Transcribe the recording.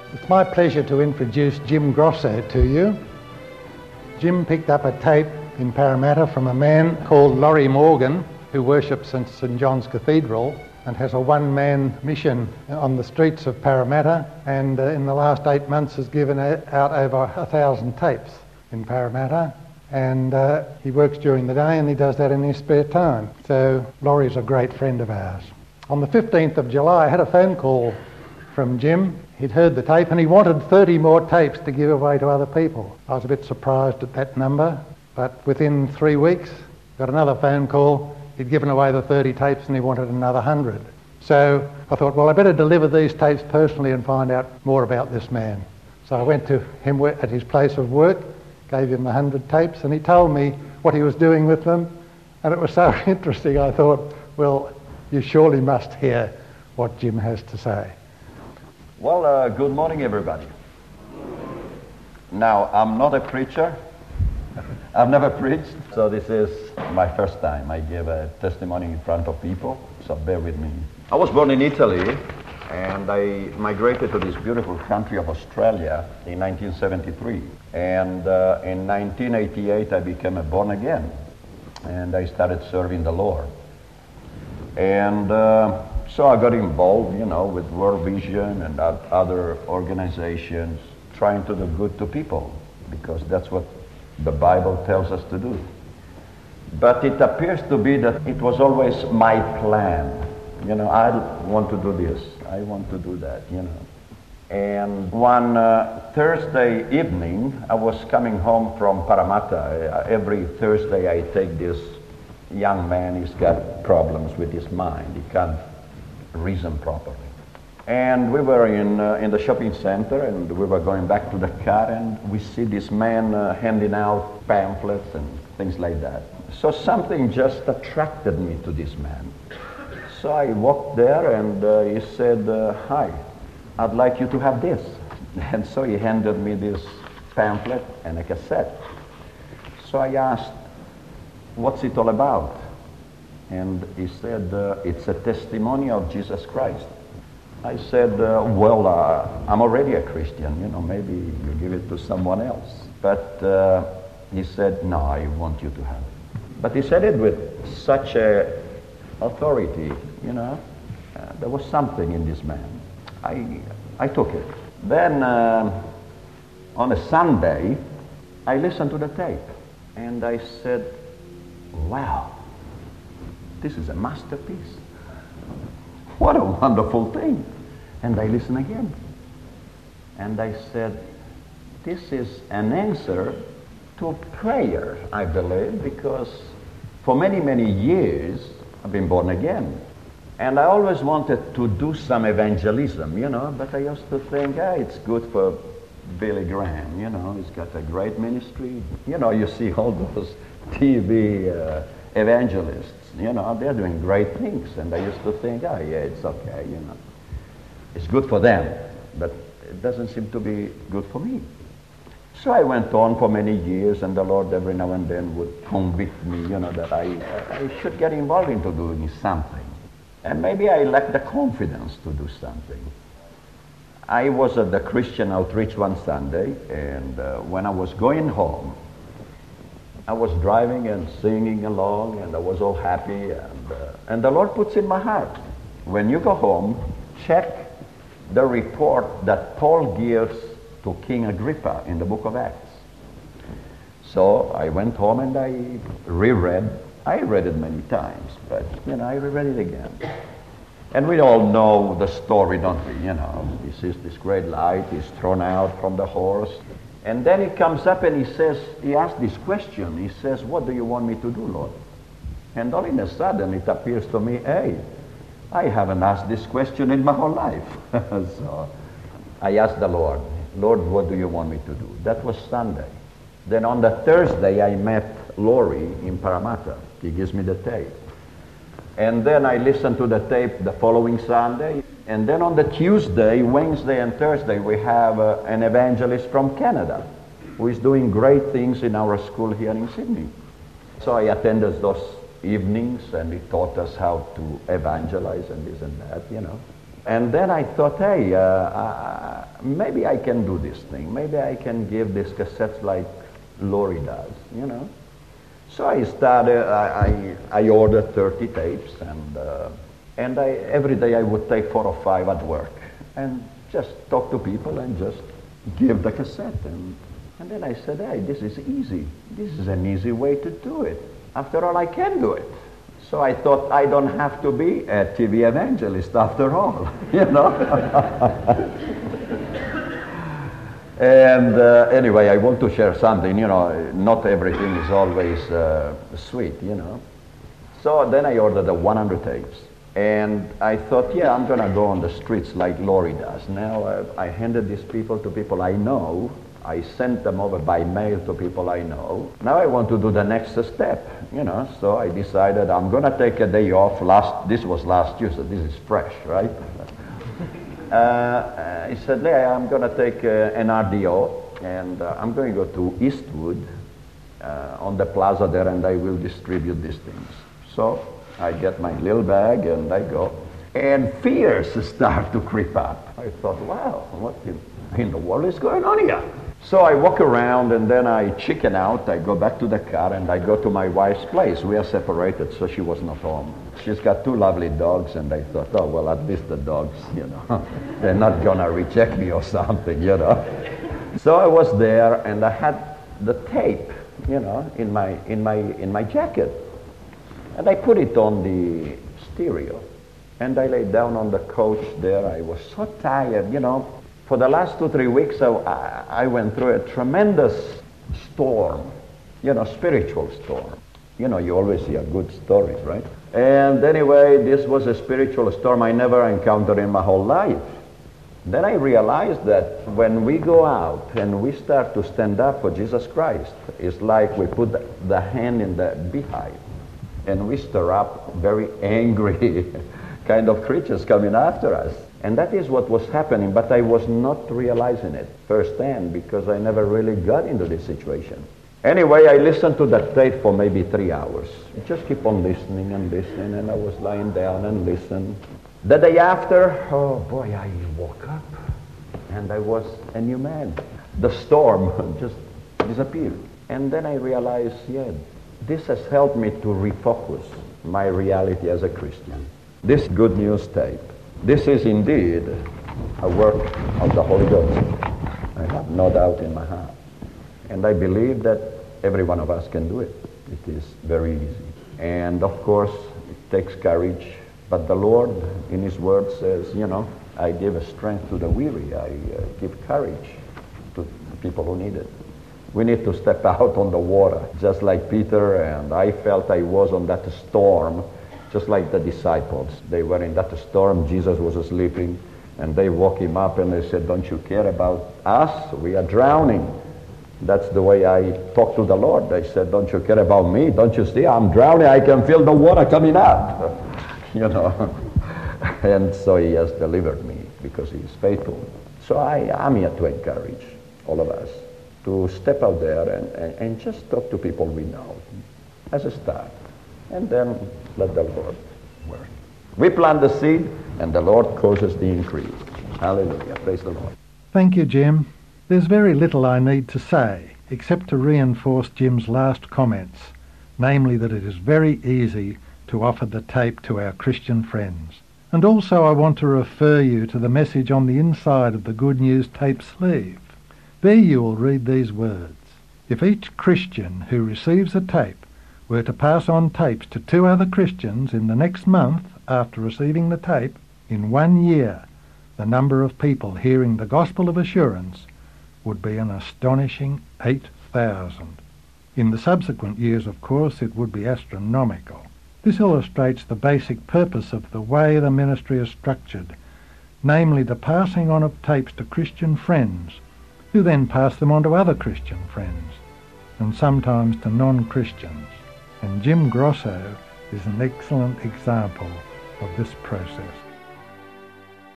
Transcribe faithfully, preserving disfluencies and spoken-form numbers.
It's my pleasure to introduce Jim Grosso to you. Jim picked up a tape in Parramatta from a man called Laurie Morgan, who worships in St John's Cathedral and has a one-man mission on the streets of Parramatta, and uh, in the last eight months has given out over a thousand tapes in Parramatta, and uh, he works during the day and he does that in his spare time. So Laurie's a great friend of ours. On the fifteenth of July I had a phone call from Jim. He'd heard the tape and he wanted thirty more tapes to give away to other people. I was a bit surprised at that number, but within three weeks got another phone call. He'd given away the thirty tapes and he wanted another one hundred. So I thought, well, I better deliver these tapes personally and find out more about this man. So I went to him at his place of work, gave him the one hundred tapes, and he told me what he was doing with them. And it was so interesting, I thought, well, you surely must hear what Jim has to say. Well, uh, good morning, everybody. Now, I'm not a preacher. I've never preached, so this is my first time. I give a testimony in front of people, so bear with me. I was born in Italy, and I migrated to this beautiful country of Australia in nineteen seventy-three. And uh, in nineteen eighty-eight, I became a born again, and I started serving the Lord. And uh, so I got involved, you know, with World Vision and other organizations, trying to do good to people, because that's what the Bible tells us to do. But it appears to be that it was always my plan. You know, I want to do this, I want to do that, you know. And one uh, Thursday evening, I was coming home from Parramatta. Uh, every Thursday I take this young man, he's got problems with his mind, he can't reason properly. And we were in uh, in the shopping center, and we were going back to the car, and we see this man uh, handing out pamphlets and things like that. So something just attracted me to this man. So I walked there, and uh, he said, uh, hi, I'd like you to have this. And so he handed me this pamphlet and a cassette. So I asked, what's it all about? And he said, uh, it's a testimony of Jesus Christ. I said, uh, well, uh, I'm already a Christian, you know, maybe you give it to someone else. But uh, he said, no, I want you to have it. But he said it with such a authority, you know. Uh, there was something in this man. I, I took it. Then uh, on a Sunday, I listened to the tape, and I said, wow, this is a masterpiece. What a wonderful thing. And I listened again. And I said, this is an answer to prayer, I believe, because for many, many years, I've been born again. And I always wanted to do some evangelism, you know, but I used to think, ah, it's good for Billy Graham, you know, he's got a great ministry. You know, you see all those T V uh, evangelists, you know, they're doing great things. And I used to think, oh, yeah, it's okay, you know. It's good for them, but it doesn't seem to be good for me. So I went on for many years, and the Lord every now and then would convict me, you know, that I, I should get involved into doing something. And maybe I lacked the confidence to do something. I was at the Christian outreach one Sunday, and uh, when I was going home, I was driving and singing along, and I was all happy, and, uh, and the Lord puts in my heart, when you go home, check the report that Paul gives to King Agrippa in the book of Acts. So I went home and I reread. I read it many times, but, you know, I reread it again. And we all know the story, don't we? You know, he sees this great light, he's thrown out from the horse. And then he comes up and he says, he asks this question. He says, what do you want me to do, Lord? And all in a sudden it appears to me, hey, I haven't asked this question in my whole life. So I asked the Lord, Lord, what do you want me to do? That was Sunday. Then on the Thursday I met Laurie in Parramatta. He gives me the tape. And then I listened to the tape the following Sunday. And then on the Tuesday, Wednesday, and Thursday, we have uh, an evangelist from Canada who is doing great things in our school here in Sydney. So I attended those evenings, and he taught us how to evangelize and this and that, you know. And then I thought, hey, uh, uh, maybe I can do this thing. Maybe I can give these cassettes like Lori does, you know. So I started, I, I, I ordered thirty tapes, and, uh, and I, every day I would take four or five at work and just talk to people and just give the cassette. And, and then I said, hey, this is easy. This is an easy way to do it. After all, I can do it. So I thought I don't have to be a T V evangelist after all, you know. And uh, anyway, I want to share something, you know, not everything is always uh, sweet, you know. So then I ordered the one hundred tapes. And I thought, yeah, I'm going to go on the streets like Lori does. Now uh, I handed these people to people I know. I sent them over by mail to people I know. Now I want to do the next step, you know. So I decided I'm going to take a day off. Last, this was last year, so this is fresh, right? Uh, I said, yeah, I'm going to take uh, an R D O, and uh, I'm going to go to Eastwood uh, on the plaza there, and I will distribute these things. So I get my little bag, and I go. And fears start to creep up. I thought, wow, what in, in the world is going on here? So I walk around, and then I chicken out. I go back to the car, and I go to my wife's place. We are separated, so she was not home. She's got two lovely dogs, and I thought, oh, well, at least the dogs, you know, they're not going to reject me or something, you know. So I was there, and I had the tape, you know, in my, in my, in my jacket. And I put it on the stereo. And I lay down on the couch there. I was so tired, you know. For the last two, three weeks, I, I went through a tremendous storm, you know, spiritual storm. You know, you always hear good stories, right? And anyway, this was a spiritual storm I never encountered in my whole life. Then I realized that when we go out and we start to stand up for Jesus Christ, it's like we put the hand in the beehive and we stir up very angry kind of creatures coming after us. And that is what was happening, but I was not realizing it firsthand because I never really got into this situation. Anyway, I listened to that tape for maybe three hours. I just keep on listening and listening, and I was lying down and listened. The day after, oh boy, I woke up, and I was a new man. The storm just disappeared. And then I realized, yeah, this has helped me to refocus my reality as a Christian. This good news tape. This is indeed a work of the Holy Ghost. I have no doubt in my heart. And I believe that every one of us can do it. It is very easy. And of course, it takes courage. But the Lord, in His Word, says, you know, I give a strength to the weary. I uh, give courage to people who need it. We need to step out on the water, just like Peter, and I felt I was on that storm. Just like the disciples. They were in that storm. Jesus was sleeping, and they woke him up, and they said, don't you care about us? We are drowning. That's the way I talked to the Lord. I said, don't you care about me? Don't you see? I'm drowning. I can feel the water coming up. You know. And so He has delivered me because He is faithful. So I am here to encourage all of us to step out there and, and, and just talk to people we know as a start. And then let the Lord work. We plant the seed, and the Lord causes the increase. Hallelujah. Praise the Lord. Thank you, Jim. There's very little I need to say, except to reinforce Jim's last comments, namely that it is very easy to offer the tape to our Christian friends. And also I want to refer you to the message on the inside of the Good News tape sleeve. There you will read these words. If each Christian who receives a tape were to pass on tapes to two other Christians in the next month after receiving the tape, in one year, the number of people hearing the gospel of assurance would be an astonishing eight thousand. In the subsequent years, of course, it would be astronomical. This illustrates the basic purpose of the way the ministry is structured, namely the passing on of tapes to Christian friends, who then pass them on to other Christian friends, and sometimes to non-Christians. And Jim Grosso is an excellent example of this process.